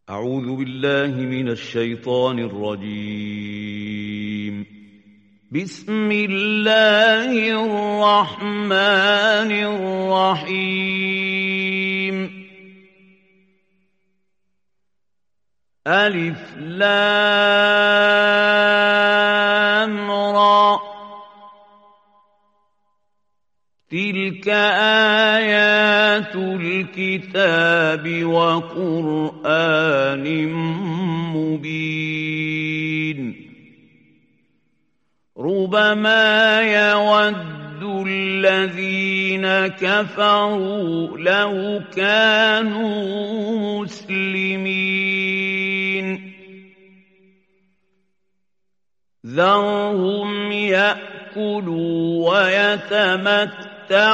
أعوذ بالله من الشيطان الرجيم. بسم الله الرحمن الرحيم. ألف لام را تلك آيات الكتاب وقرآن مبين ربما يود الذين كفروا لو كانوا مسلمين ذرهم يأكلوا ويتمتعوا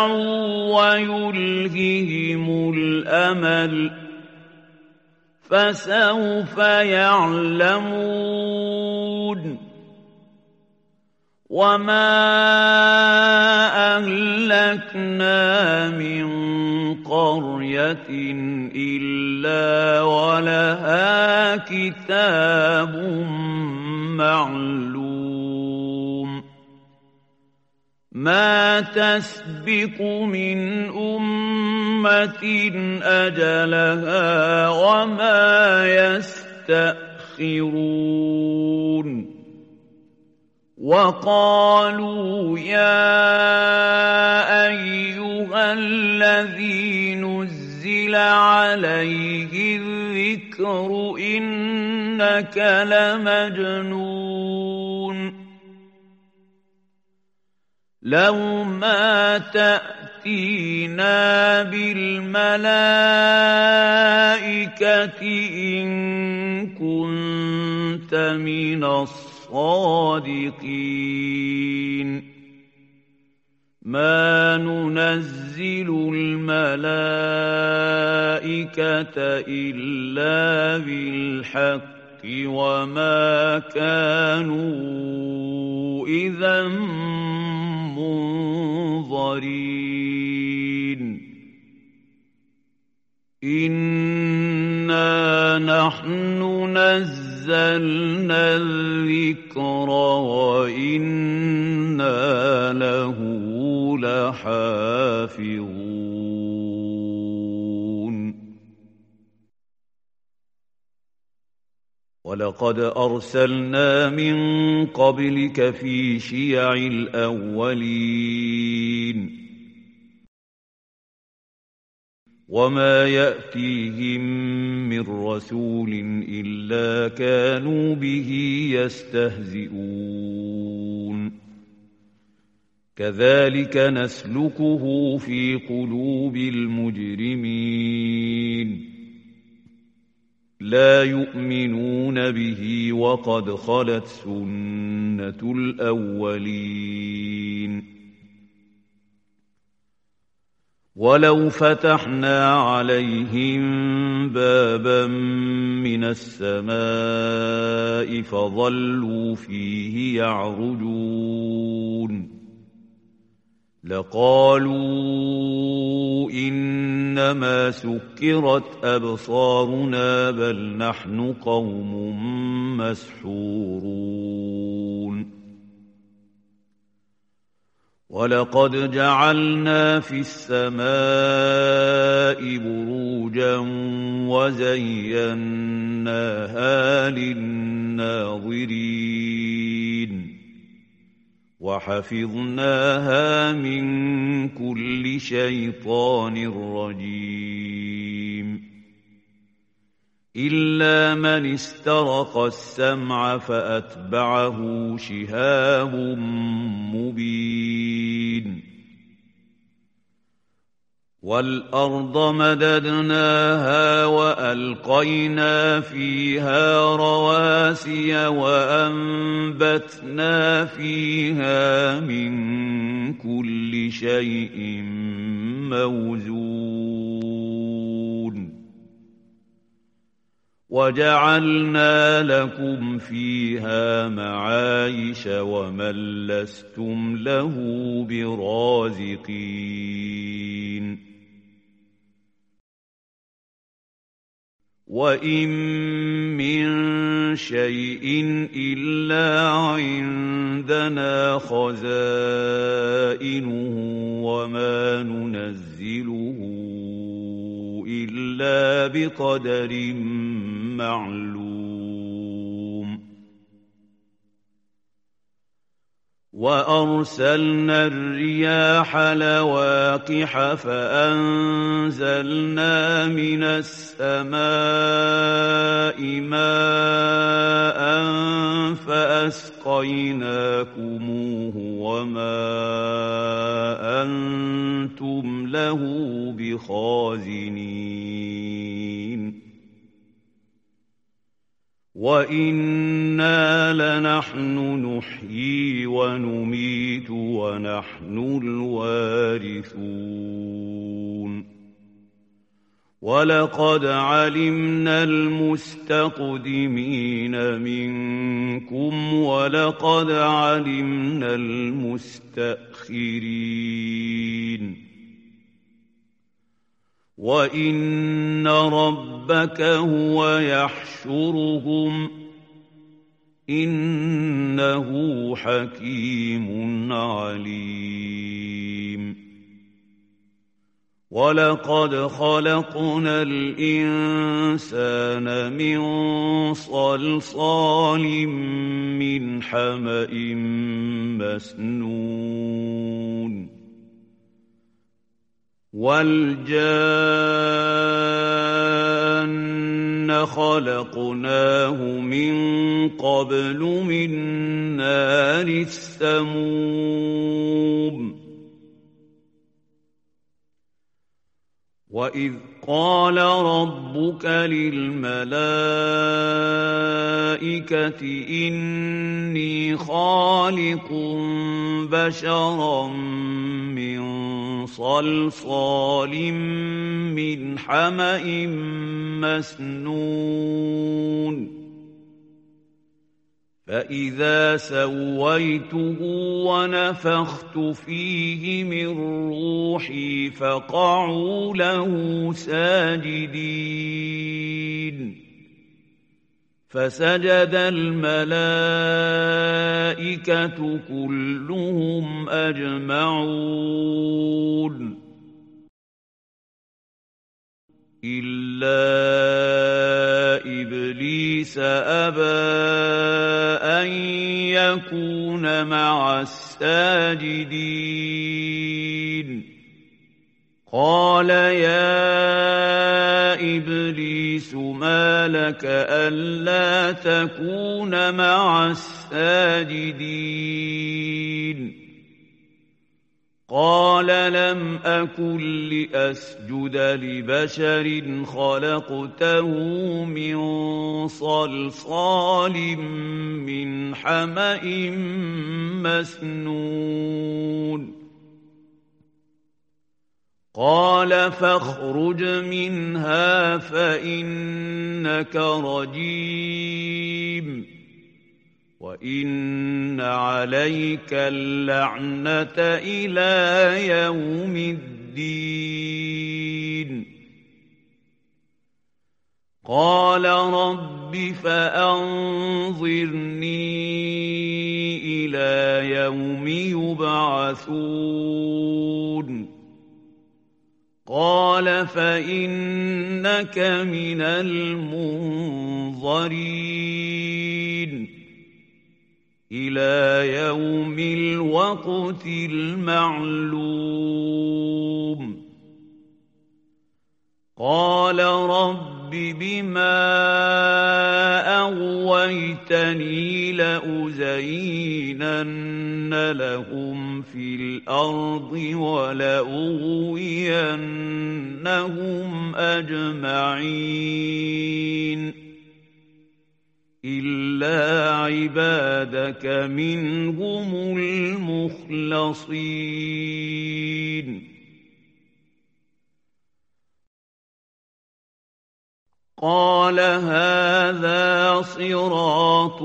ويلههم الأمل فسوف يعلمون وما أهلكنا من قرية إلا ولها كتاب معلوم ما تسبق من أمة أجلها وما يستأخرون وقالوا يا أيها الذي نزل عليه الذكر إنك لمجنون لو ما تأتينا بالملائكة إن كنت من الصادقين ما ننزل الملائكة إلا بالحق وما كانوا إذا منظرين إنا نحن نزلنا الذكر وإنا له لحافظون ولقد أرسلنا من قبلك في شيع الأولين وما يأتيهم من رسول إلا كانوا به يستهزئون كذلك نسلكه في قلوب المجرمين لا يؤمنون به وقد خلت سنة الأولين ولو فتحنا عليهم بابا من السماء فظلوا فيه يعرجون لقالوا إنما سكرت أبصارنا بل نحن قوم مسحورون ولقد جعلنا في السماء بروجا وزيناها للناظرين وحفظناها من كل شيطان رجيم إلا من استرق السمع فأتبعه شهاب مبين والأرض مددناها وألقينا فيها رواسي وأنبتنا فيها من كل شيء موزون وجعلنا لكم فيها معايش ومن لستم له برازقين وَإِن مِّن شَيْءٍ إِلَّا عِندَنَا خَزَائِنُهُ وَمَا نُنَزِّلُهُ إِلَّا بِقَدَرٍ مَّعْلُومٍ وَأَرْسَلْنَا الرِّيَاحَ لَوَاقِحَ فَأَنزَلْنَا مِنَ السَّمَاءِ مَاءً فَأَسْقَيْنَاكُمُوهُ وَمَا أَنتُمْ لَهُ بِخَازِنِينَ وَإِنَّا لَنَحْنُ نُحْيِي وَنُمِيتُ وَنَحْنُ الْوَارِثُونَ وَلَقَدْ عَلِمْنَا الْمُسْتَقْدِمِينَ مِنكُمْ وَلَقَدْ عَلِمْنَا الْمُسْتَأْخِرِينَ وَإِنَّ رَبَّكَ هُوَ يَحْشُرُهُمْ إِنَّهُ حَكِيمٌ عَلِيمٌ وَلَقَدْ خَلَقْنَا الْإِنسَانَ مِنْ صَلْصَالٍ مِّنْ حَمَإٍ مَّسْنُونٍ وَالْجَانَّ خَلَقْنَاهُ مِن قَبْلُ مِن نَّارِ السَّمُومِ وَإِذْ قَالَ رَبُّكَ لِلْمَلَائِكَةِ إِنِّي خَالِقٌ بَشَرًا مِّن صَلْصَالٍ مِّنْ حَمَإٍ مَّسْنُونٍ فَإِذَا سَوَّيْتُهُ وَنَفَخْتُ فِيهِ مِن رُّوحِي فَقَعُوا لَهُ سَاجِدِينَ فَسَجَدَ الْمَلَائِكَةُ كُلُّهُمْ أَجْمَعُونَ إِلَّا إِبْلِيسَ أَبَىٰ أَن يَكُونَ مَعَ السَّاجِدِينَ قَالَ يَا إِبْلِيسُ مَا لَكَ أَلَّا تَكُونَ مَعَ السَّاجِدِينَ قَالَ لَمْ أَكُن لِّأَسْجُدَ لِبَشَرٍ خَلَقْتَهُ مِن صَلْصَالٍ مِّنْ حَمَإٍ مَّسْنُونٍ قَالَ فَاخْرُجْ مِنْهَا فَإِنَّكَ رَجِيمٌ وَإِنَّ عَلَيْكَ اللَّعْنَةَ إِلَىٰ يَوْمِ الدِّينِ قَالَ رَبِّ فَأَنظِرْنِي إِلَىٰ يَوْمِ يُبْعَثُونَ قَالَ فَإِنَّكَ مِنَ الْمُنظَرِينَ إِلَىٰ يَوْمِ الْوَقْتِ الْمَعْلُومِ قَالَ رَبِّ بِمَا أَغْوَيْتَنِي لَأُزَيِّنَنَّ لَهُمْ فِي الْأَرْضِ وَلَأُغْوِيَنَّهُمْ أَجْمَعِينَ إِلَّا عِبَادَكَ مِنْهُمُ الْمُخْلَصِينَ قَالَ هَٰذَا صِرَاطٌ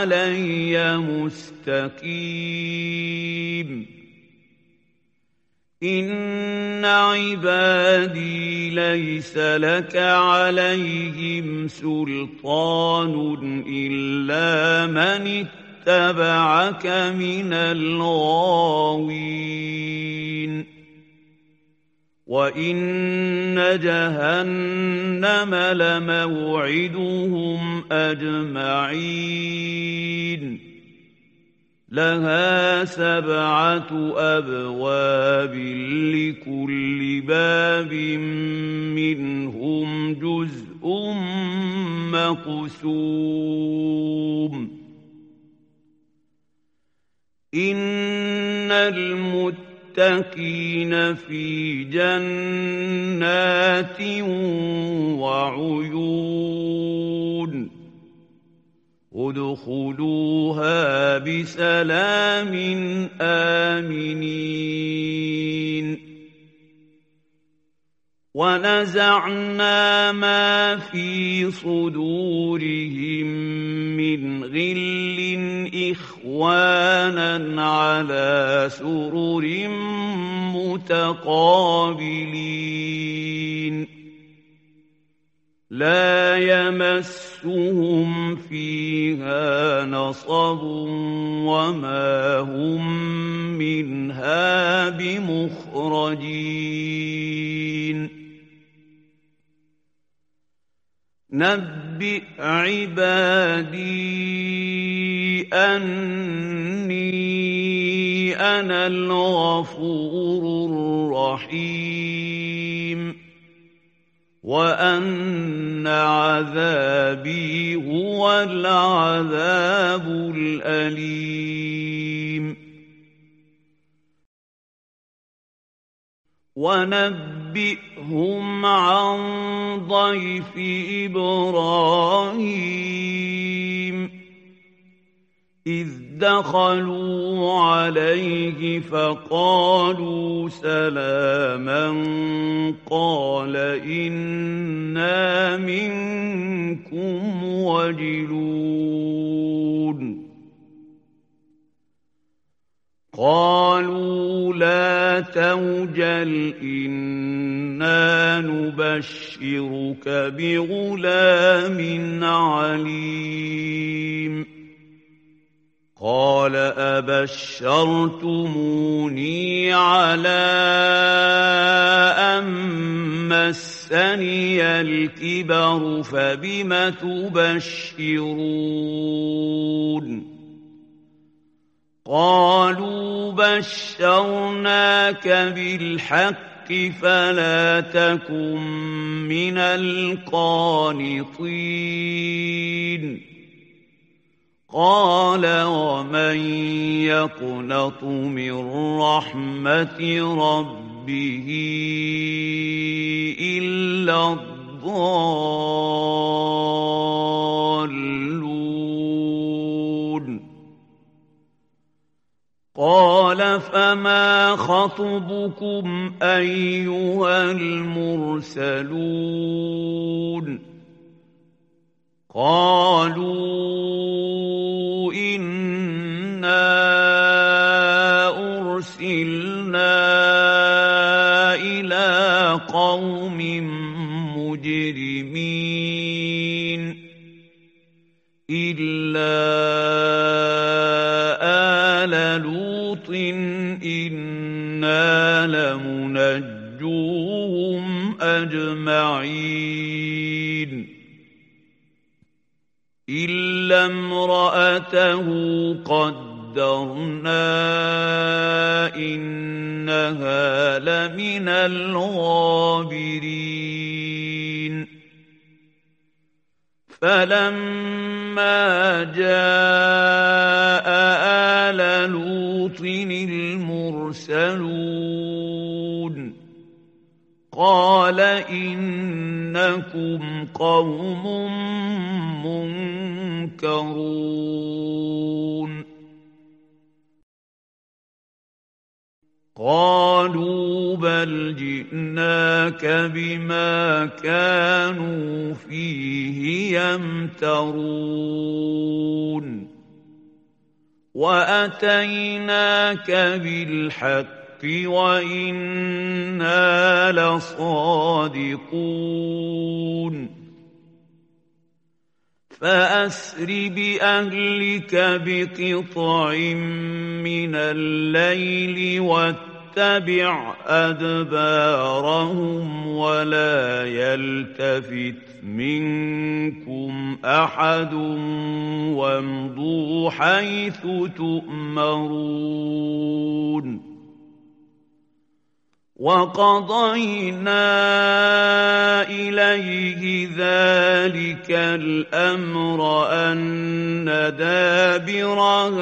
عَلَيَّ مُسْتَقِيمٌ إن عبادي ليس لك عليهم سلطان إلا من اتبعك من الغاوين وإن جهنم لموعدهم أجمعين لها 7 أبواب لكل باب منهم جزء مقسوم إن المتقين في جنات وعيون ادخلوها بسلام آمنين ونزعنا ما في صدورهم من غل إخوانا على سرر متقابلين لا يمسهم فيها نصب وما هم منها بمخرجين نبئ عبادي أني أنا الغفور الرحيم وأن عذابي هو العذاب الأليم ونبئهم عن ضيف إبراهيم إذ دخلوا عليه فقالوا سلاما قال إنا منكم وجلون قالوا لا توجل إنا نبشرك بغلام عليم قال أبشرتموني على أن مسني الكبر فبم تبشرون قالوا بشرناك بالحق فلا تكن من القانطين قال ومن يقنط من رحمة ربه إلا الضالون قال فما خطبكم أيها المرسلون قالوا إنا أرسلنا إلى قوم مجرمين إلا آل لوط إنا لمنجوهم أجمعين إلا امرأته قدرنا إنها لمن الغابرين فلما جاء آل لوط المرسلون قال إنكم قوم منكرون قالوا بل جئناك بما كانوا فيه يمترون وأتيناك بالحق وإنا لصادقون فأسر بأهلك بقطع من الليل واتبع أدبارهم ولا يلتفت منكم أحد وامضوا حيث تؤمرون وقضينا إليه ذلك الأمر أن دابر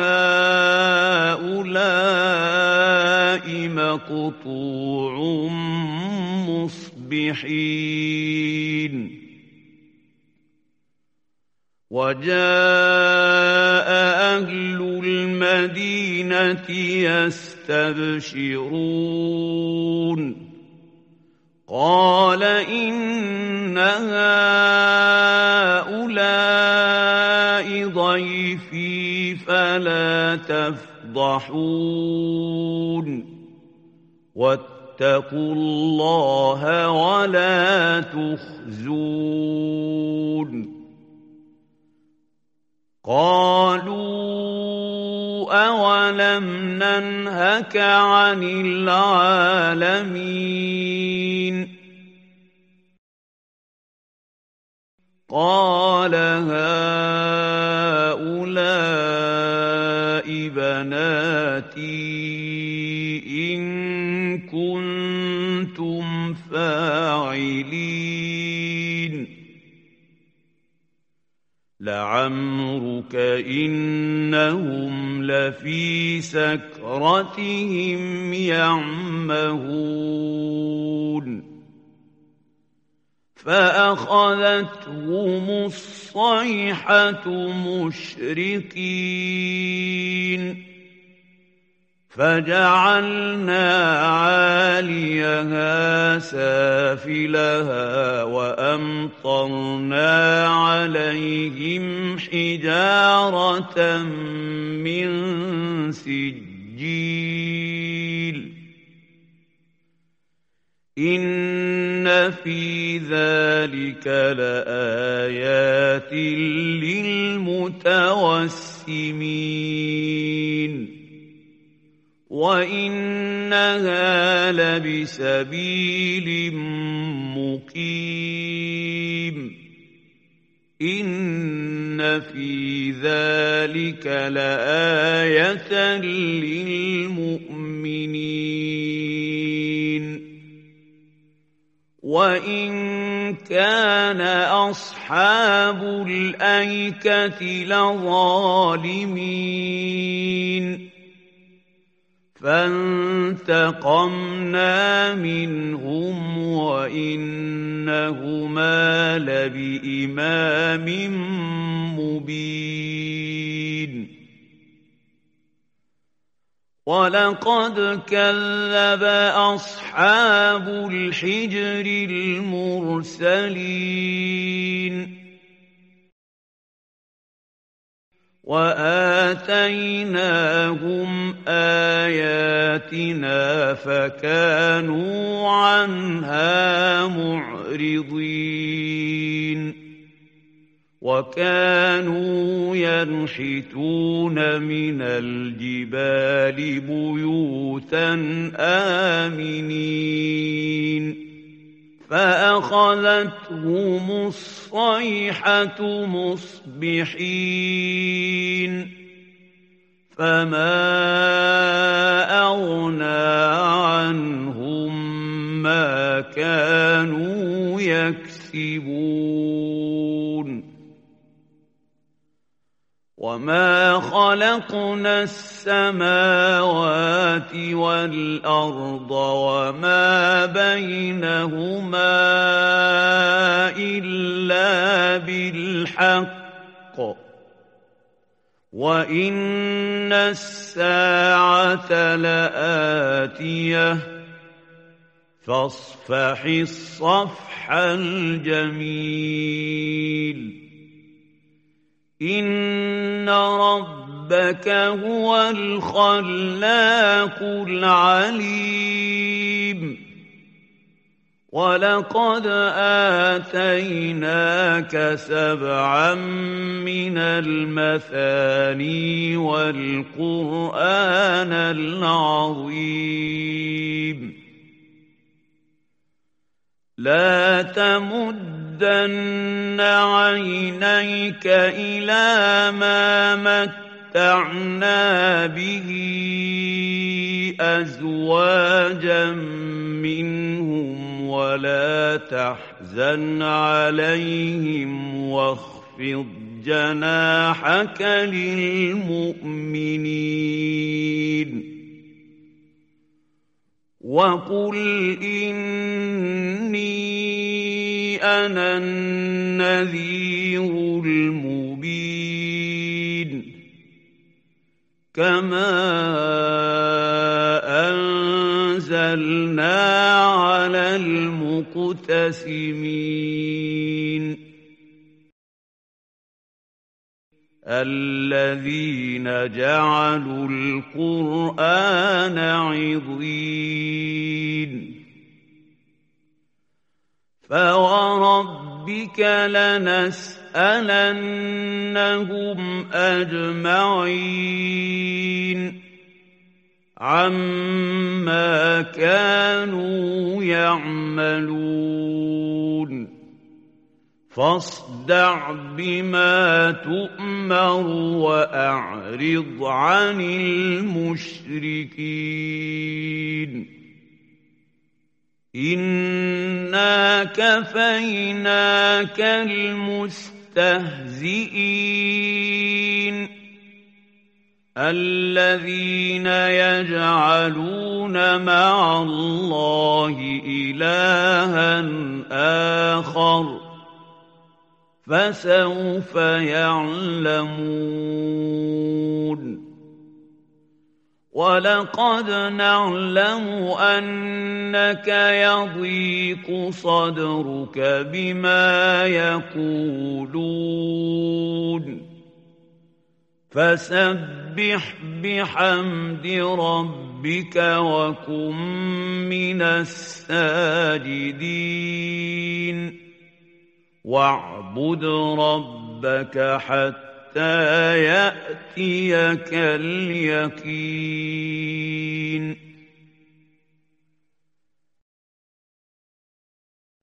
هؤلاء مقطوع مصبحين وجاء أهل المدينة يستبشرون قال إن هؤلاء ضيفي فلا تفضحون واتقوا الله ولا تخزون قالوا أولم ننهك عن العالمين قال هؤلاء بناتي إن كنتم فاعلين لعمرك إنهم لفي سكرتهم يعمهون فأخذتهم الصيحة مشرقين فجعلنا عاليها سافلها وأمطرنا عليهم حجارة من سجيل إن في ذلك لآيات للمتوسمين وإنها لبسبيل مقيم إن في ذلك لآية للمؤمنين وإن كان أصحاب الأيكة لظالمين فانتقمنا منهم وإنهما لبإمام مبين ولقد كذب أصحاب الحجر المرسلين وآتيناهم آياتنا فكانوا عنها معرضين وكانوا ينحتون من الجبال بيوتا آمنين فأخذتهم الصيحة مصبحين فما أغنى عنهم ما كانوا يكسبون وما خلقنا السماوات والأرض وما بينهما إلا بالحق وإن الساعة لآتية فاصفح الصفح الجميل إن ربك ربك هو الخلاق العليم ولقد آتيناك 7 من المثاني والقرآن العظيم لا تمدن عينيك إلى ما متعنا به أزواجا منهم ولا تحزن عليهم واخفض جناحك للمؤمنين وقل إني أنا النذير المبين كما أنزلنا على المقتسمين الذين جعلوا القرآن عضين فوربك لنسألنهم أجمعين عما كانوا يعملون فاصدع بما تؤمر وأعرض عن المشركين إنا كفيناك المستهزئين الذين يجعلون مع الله إلها آخر فسوف يعلمون ولقد نعلم أنك يضيق صدرك بما يقولون فسبح بحمد ربك وكن من الساجدين واعبد ربك حتى يأتيك اليقين